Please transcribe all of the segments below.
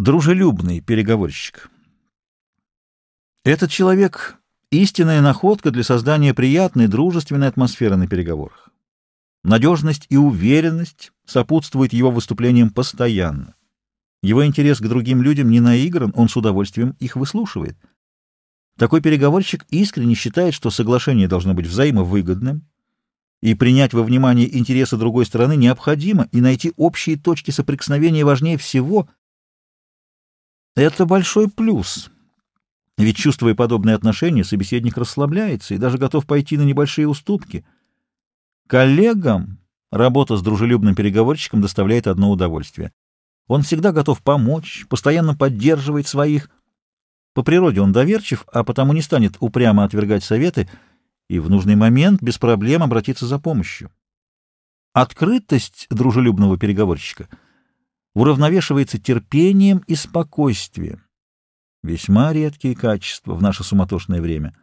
Дружелюбный переговорщик. Этот человек — истинная находка для создания приятной, дружественной атмосферы на переговорах. Надежность и уверенность сопутствуют его выступлениям постоянно. Его интерес к другим людям не наигран, он с удовольствием их выслушивает. Такой переговорщик искренне считает, что соглашение должно быть взаимовыгодным, и принять во внимание интересы другой стороны необходимо, и найти общие точки соприкосновения важнее всего. Это большой плюс, ведь, чувствуя подобные отношения, собеседник расслабляется и даже готов пойти на небольшие уступки. Коллегам работа с дружелюбным переговорщиком доставляет одно удовольствие. Он всегда готов помочь, постоянно поддерживает своих. По природе он доверчив, а потому не станет упрямо отвергать советы и в нужный момент без проблем обратиться за помощью. Открытость дружелюбного переговорщика уравновешивается терпением и спокойствием. Весьма редкие качества в наше суматошное время.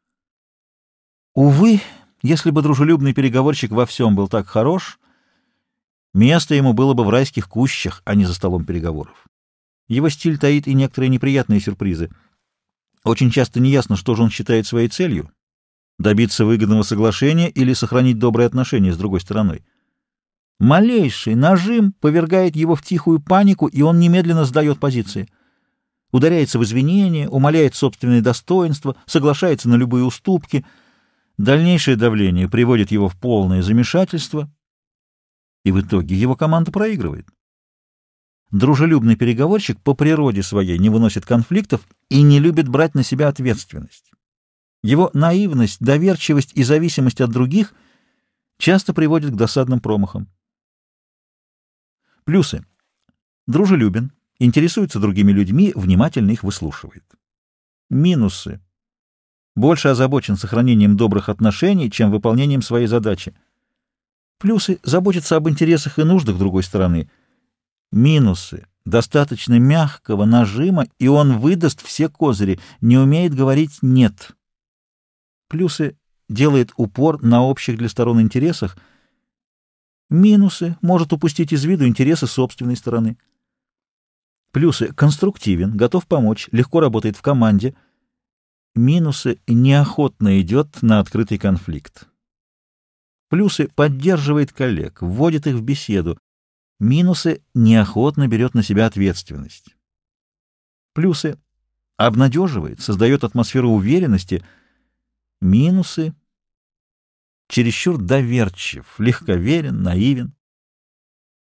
Увы, если бы дружелюбный переговорщик во всем был так хорош, место ему было бы в райских кущах, а не за столом переговоров. Его стиль таит и некоторые неприятные сюрпризы. Очень часто неясно, что же он считает своей целью — добиться выгодного соглашения или сохранить добрые отношения с другой стороной. Малейший нажим повергает его в тихую панику, и он немедленно сдает позиции. Ударяется в извинения, умаляет собственные достоинства, соглашается на любые уступки. Дальнейшее давление приводит его в полное замешательство, и в итоге его команда проигрывает. Дружелюбный переговорщик по природе своей не выносит конфликтов и не любит брать на себя ответственность. Его наивность, доверчивость и зависимость от других часто приводят к досадным промахам. Плюсы. Дружелюбен, интересуется другими людьми, внимательно их выслушивает. Минусы. Больше озабочен сохранением добрых отношений, чем выполнением своей задачи. Плюсы. Заботится об интересах и нуждах другой стороны. Минусы. Достаточно мягкого нажима, и он выдаст все козыри, не умеет говорить «нет». Плюсы. Делает упор на общих для сторон интересах. Минусы. Может упустить из виду интересы собственной стороны. Плюсы. Конструктивен, готов помочь, легко работает в команде. Минусы. Неохотно идет на открытый конфликт. Плюсы. Поддерживает коллег, вводит их в беседу. Минусы. Неохотно берет на себя ответственность. Плюсы. Обнадеживает, создает атмосферу уверенности. Минусы. Чересчур доверчив, легковерен, наивен.